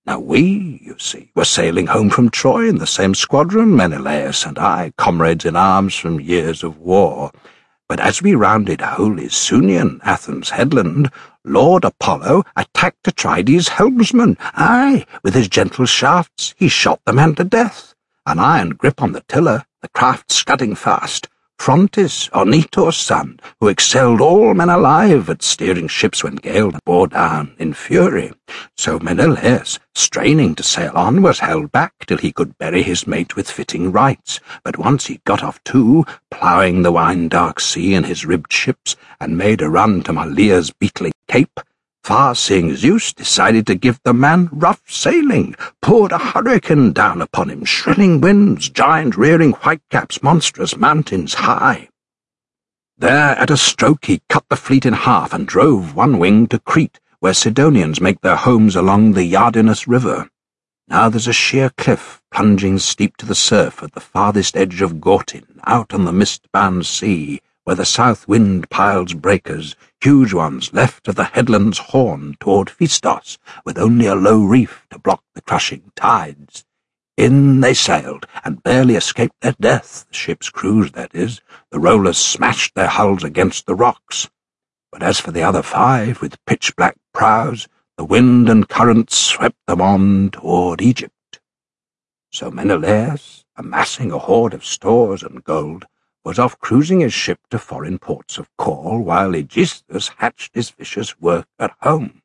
Now we, you see, were sailing home from Troy in the same squadron, Menelaus and I, comrades in arms from years of war. But as we rounded holy Sunion, Athens' headland, Lord Apollo attacked Atrides' helmsman. Aye, with his gentle shafts he shot the man to death. An iron grip on the tiller, the craft scudding fast. Phrontis, Ornitor's son, who excelled all men alive at steering ships when gale bore down in fury. So Menelaus, straining to sail on, was held back till he could bury his mate with fitting rites. But once he'd got off too, ploughing the wine-dark sea in his ribbed ships, and made a run to Malea's beetling cape, far-seeing Zeus decided to give the man rough sailing, poured a hurricane down upon him, shrilling winds, giant rearing whitecaps, monstrous mountains high. There at a stroke he cut the fleet in half and drove one wing to Crete, where Sidonians make their homes along the Iardinus river. Now there's a sheer cliff plunging steep to the surf at the farthest edge of Gortyn, out on the mist-bound sea, where the south wind piles breakers, huge ones left of the headland's horn toward Phaestos, with only a low reef to block the crushing tides. In they sailed, and barely escaped their death, the ship's crews, that is. The rollers smashed their hulls against the rocks. But as for the other 5, with pitch-black prows, the wind and current swept them on toward Egypt. So Menelaus, amassing a hoard of stores and gold, was off cruising his ship to foreign ports of call, while Aegisthus hatched his vicious work at home.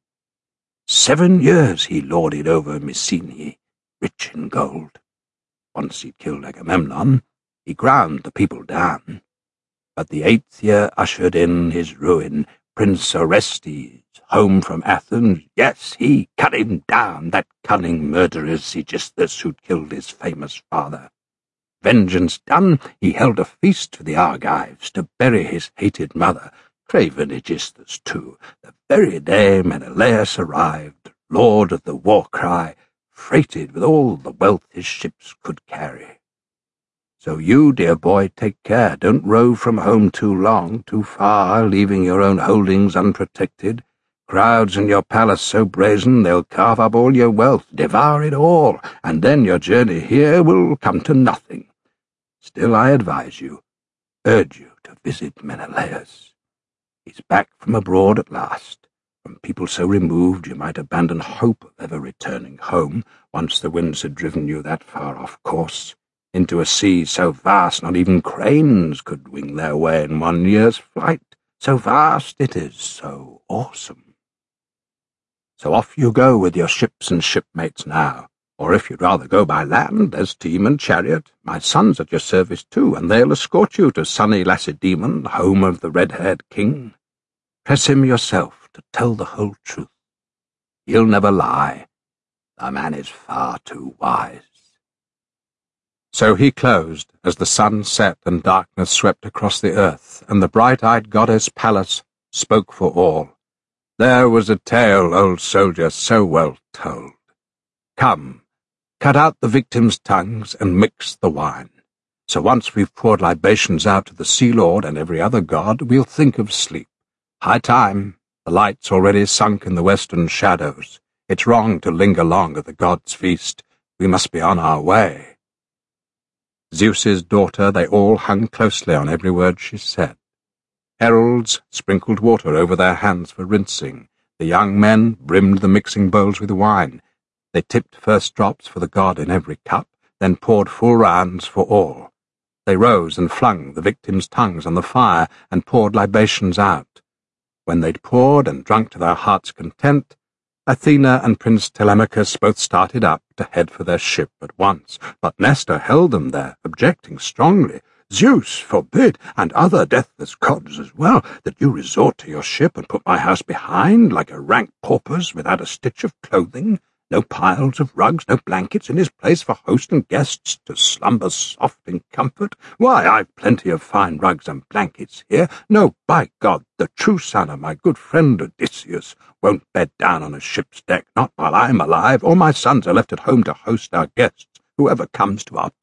7 years he lorded over Mycenae, rich in gold. Once he'd killed Agamemnon, he ground the people down. But the 8th year ushered in his ruin, Prince Orestes, home from Athens. Yes, he cut him down, that cunning murderer Aegisthus who'd killed his famous father. Vengeance done, he held a feast for the Argives to bury his hated mother, craven Aegisthus too, the very day Menelaus arrived, lord of the war-cry, freighted with all the wealth his ships could carry. So you, dear boy, take care, don't rove from home too long, too far, leaving your own holdings unprotected. Crowds in your palace so brazen they'll carve up all your wealth, devour it all, and then your journey here will come to nothing. Still I advise you, urge you to visit Menelaus. He's back from abroad at last, from people so removed you might abandon hope of ever returning home, once the winds had driven you that far off course, into a sea so vast not even cranes could wing their way in 1 year's flight, so vast it is, so awesome. So off you go with your ships and shipmates now, or if you'd rather go by land, there's team and chariot. My son's at your service too, and they'll escort you to sunny Lacedaemon, home of the red-haired king. Press him yourself to tell the whole truth. He'll never lie. The man is far too wise. So he closed, as the sun set and darkness swept across the earth, and the bright-eyed goddess Pallas spoke for all. There was a tale, old soldier, so well told. Come, cut out the victims' tongues and mix the wine. So once we've poured libations out to the Sea Lord and every other god, we'll think of sleep. High time, the light's already sunk in the western shadows. It's wrong to linger long at the gods' feast. We must be on our way. Zeus's daughter, they all hung closely on every word she said. Heralds sprinkled water over their hands for rinsing. The young men brimmed the mixing bowls with wine. They tipped first drops for the god in every cup, then poured full rounds for all. They rose and flung the victims' tongues on the fire and poured libations out. When they'd poured and drunk to their heart's content, Athena and Prince Telemachus both started up to head for their ship at once, but Nestor held them there, objecting strongly. Zeus forbid, and other deathless gods as well, that you resort to your ship and put my house behind like a rank paupers without a stitch of clothing. No piles of rugs, no blankets in his place for host and guests to slumber soft in comfort. Why, I've plenty of fine rugs and blankets here. No, by God, the true son of my good friend Odysseus won't bed down on a ship's deck, not while I'm alive, or my sons are left at home to host our guests, whoever comes to our